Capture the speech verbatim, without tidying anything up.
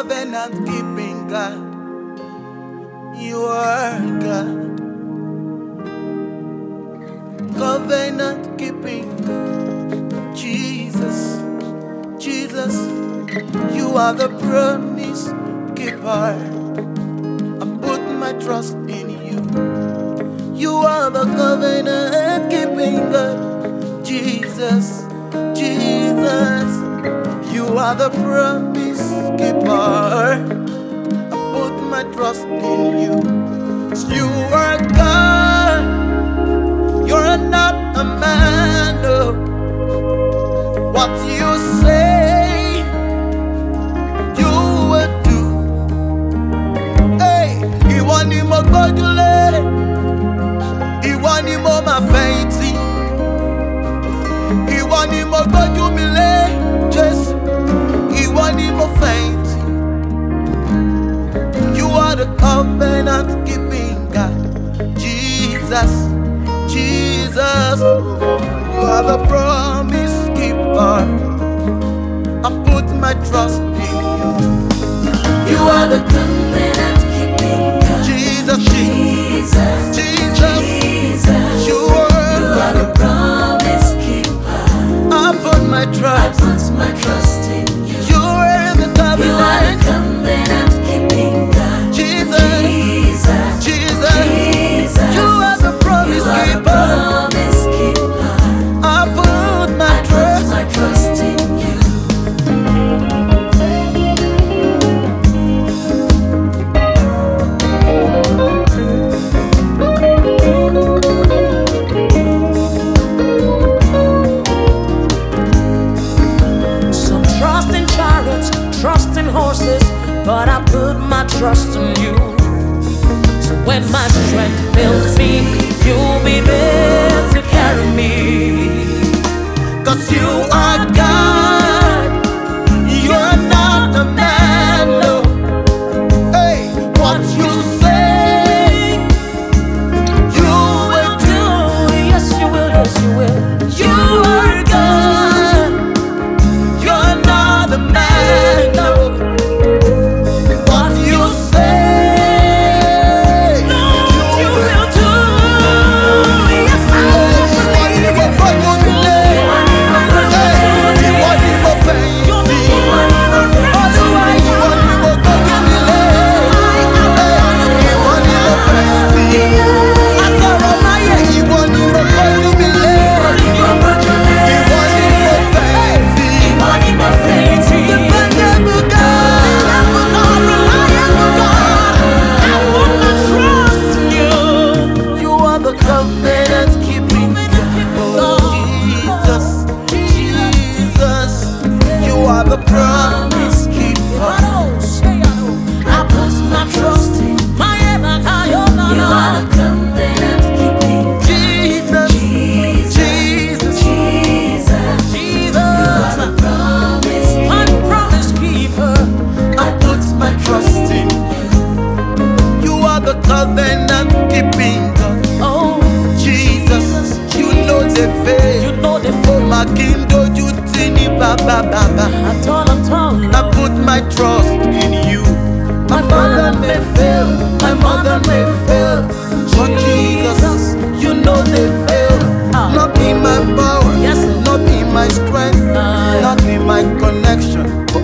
covenant keeping God. You are God. Covenant keeping God. Jesus, Jesus, you are the promise keeper. I put my trust in you. You are the covenant keeping God. Jesus, Jesus, you are the promise keeper. I put my trust in you. You are God. You're not a man. No. What you say, you will do. Hey, ìwọ ni mo gbójúlé, ìwọ ni mo máa fẹ̀yìntì, ìwọ ni mo gbójú mi lé, Jésù, ìwọ ni mo fẹ̀yìntì. You are the covenant keeping God. Jesus, Jesus, you are the promise keeper. I put my trust in you. You are the covenant keeping God. Jesus, Jesus, Jesus, Jesus, you you are are the promise keeper. I put my I trust. put my trust in you. You are the You are the covenant. covenant keeping God. Jesus, Jesus, Jesus, Jesus, you are the promise you are the keeper. promise keeper. I put my I put trust. my trust in you. Some trust in chariots, trust in horses, but I put my trust in you. So when my strength fails me, you'll be there to carry me. Cause you are God. You're not a man. No. Hey, what you say, you will do. Yes, you will, yes, you will. You are God. You're not a man. No. What you say, You will do. Yes, I you will covenant keeping God. Jesus, Jesus, you are the promise keeper. I put my trust in you. You are the covenant keeping God. Jesus, Jesus, Jesus, Jesus, you are the promise keeper. I put my trust in you. You are the covenant keeping God. Oh, Jesus, you know the faith. you know the Oh, my kingdom, you tini baba baba. at all, at all. I put my trust in you. My father may fail, my mother may fail, but Jesus, you know they fail. Not in my power, Yes, sir. not in my strength, Ah, not in my connection, but